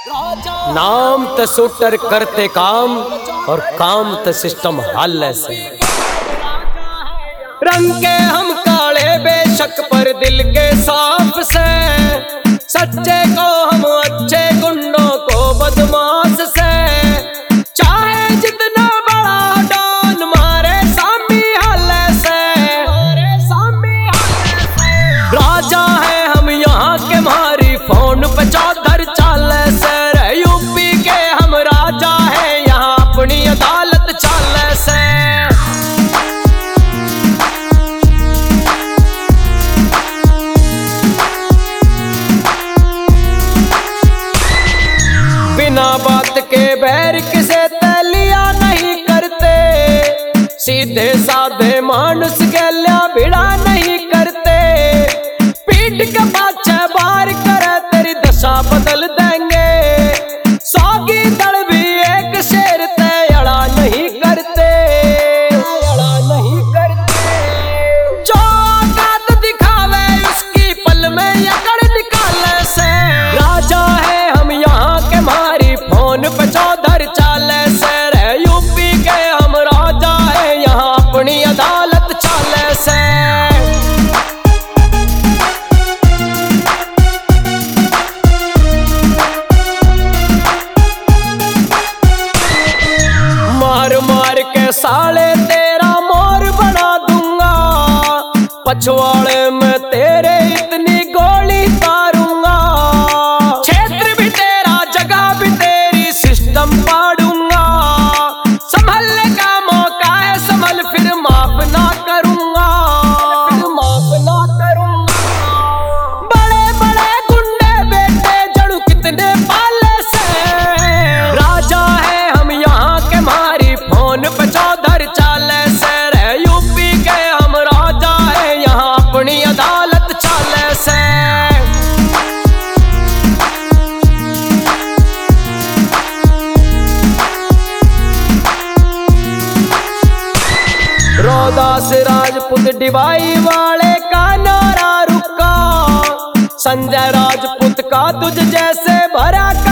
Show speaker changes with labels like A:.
A: नाम त शूटर करते काम और काम त सिस्टम हल से। रंग के हम काले बेशक पर दिल के साफ से, सच्चे को हम अच्छे गुंडों को बदमाश से। चाहे जितना बड़ा डॉन मारे सामी हल से, राजा है हम यहाँ के मारी फोन पे चौधर चाल से। यूपी के हम राजा है यहाँ अपनी अदालत चाल से। बिना बात के बैर किसे तलिया नहीं करते, सीधे साधे मानुस गलिया भिड़ा नहीं करते। पीठ के पाछे बार करे तेरी दशा बदल देंगे, सौगी दल भी एक शेर ते अड़ा नहीं करते, अड़ा नहीं करते। जो औकात दिखावे उसकी पल में यकड़ निकाले से। राजा है हम यहाँ के मारी फोन पे चौधर चाले से। यूपी के हम राजा है यहाँ अपनी अदालत चाले से। मार मार के साले तेरा मोर बना दूंगा, पछवाड़े में तेरे इतनी गोली तारूंगा। क्षेत्र भी तेरा जगह भी तेरी सिस्टम पाड़ूंगा। संभलने का मौका है संभल फिर माफ ना करूंगा, फिर माफ ना करूंगा। बड़े बड़े गुंडे बेटे जड़ू कितने पाले से। राजा है हम यहाँ के मारी फोन पे चौधर चाले से। यूपी के हम राजा है यहाँ अपनी अदालत चाले से। रोदास राजपूत डिवाई वाले का नारा रुका, संजय राजपूत का तुझ जैसे भरा